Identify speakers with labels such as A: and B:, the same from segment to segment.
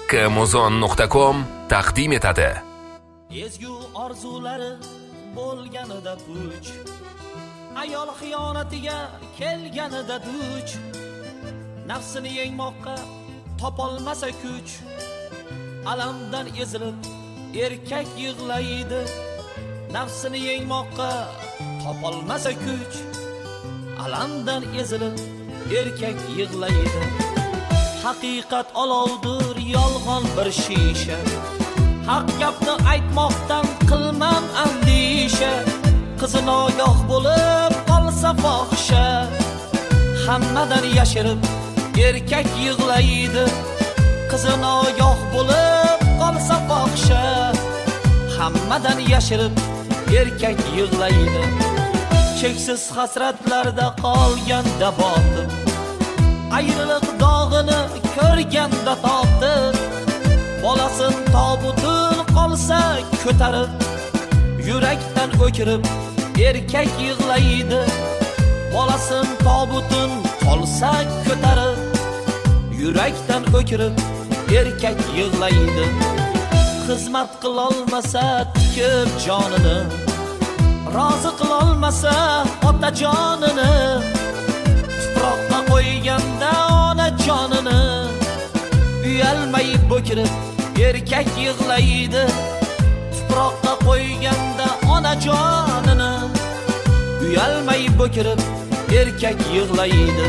A: kmuzon.com taqdim etadi.
B: Ezgu orzulari bo'lganida puch, ayol xiyonatiga kelganida duch, nafsini yengmoqqa topolmasa kuch, alamdan ezilib erkak yig'laydi. Nafsini yengmoqqa topolmasa kuch, alamdan ezilib erkak yig'laydi. Haqiqat olovdir, yolg'on bir shisha, haq gapni aytmoqdan qilmam andisha. Qizi nogoh bo'lib qolsa fohisha, hammadan yashirib erkak yig'laydi. Qizi nogoh bo'lib qolsa fohisha, hammadan yashirib erkak yig'laydi. Cheksiz hasratlarda qolganda botib, ayriliq dog'ini ko'rganda totib, bolasin tobutin qolsa ko'tarib, yurakdan o'kirib erkak yig'laydi. Bolasin tobutin qolsa ko'tarib, yurakdan o'kirib erkak yig'laydi. Xizmat qilolmasa tikib jonini, rozi qilolmasa ota jonini, tuproqqa qo'yganda ona jonini, uyalmay bo'kirib erkak yig'laydi. Tuproqqa qo'yganda ona jonini, uyalmay bo'kirib erkak yig'laydi.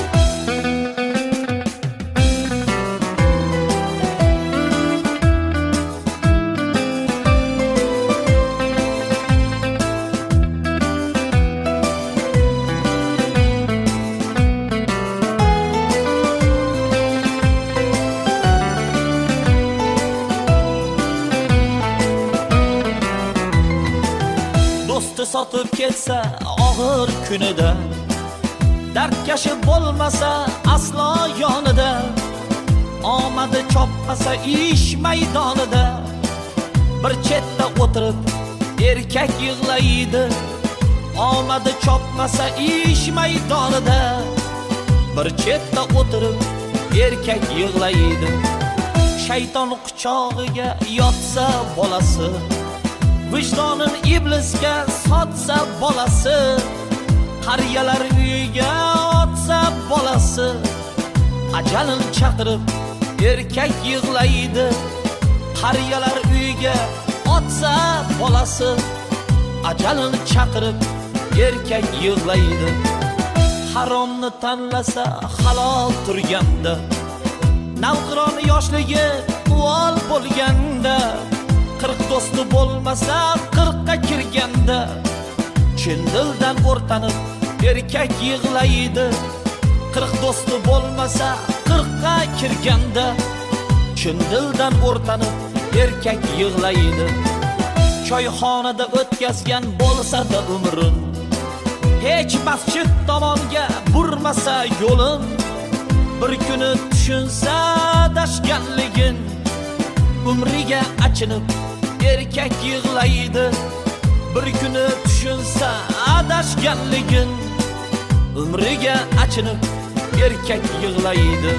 B: Sotib ketsa og'ir kunida, dardkashi bo'lmasa aslo yonida, omadi chopmasa ish maydonida, bir chetda o'tirib erkak yig'laydi. Omadi chopmasa ish maydonida, bir chetda o'tirib erkak yig'laydi. Shayton quchog'iga yotsa bolasi, vijdonin iblisga sotsa bolasi, qariyalar uyiga otsa bolasi, ajalin chaqirib erkak yig'laydi. Qariyalar uyiga otsa bolasi, ajalin chaqirib erkak yig'laydi. Haromni tanlasa halol turganda, navqiron yoshligi uvol bo'lganda, 40 do'sti bo'lmasa 40 ga kirganda, chin dildan o'rtanib erkak yig'laydi. 40 do'sti bo'lmasa 40 ga kirganda, chin dildan o'rtanib erkak yig'laydi. Choyxonada o'tkazgan bo'lsa-da umrin, hech masjid tomonga burmasa yo'lim, bir kuni tushunsa adashganligin, umriga achinib erkak yig'laydi. Bir kuni tushunsa adashganligin, umriga achinib erkak yig'laydi.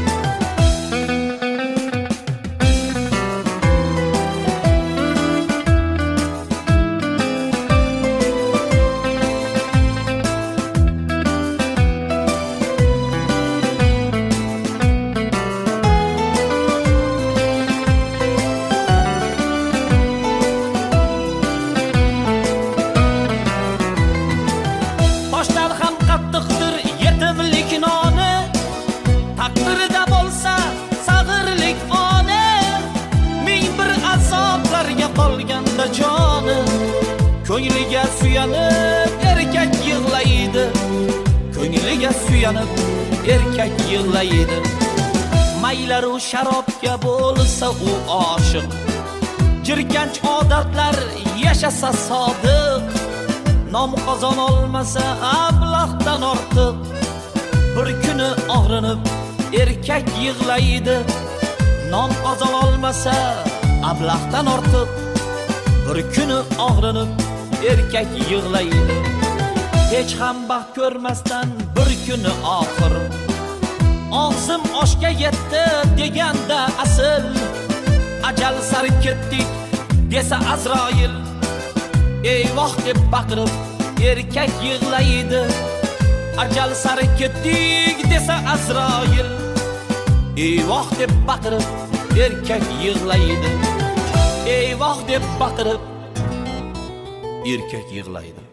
B: Ko'ngliga suyanib erkak yig'laydi. Ko'ngliga suyanib erkak yig'laydi. Maylaru sharobga bo'lsa u oshiq, jirkanch odatlar yashasa sodiq, nom qozon olmasa ablahdan ortiq, bir kuni og'rinib erkak yig'laydi. Nom qozon olmasa ablahdan ortiq, bir kuni og'rinib erkak yig'laydi. Hech ham baxt ko'rmasdan bir kuni oxir, og'zim oshga yetdi deganda asl, ajal sari ketdik desa Azroil, eyvoh deb baqirib erkak yig'laydi. Ajal sari ketdik desa Azroil, eyvoh deb baqirib erkak yig'laydi. Eyvoh deb baqirib erkak yig'laydi.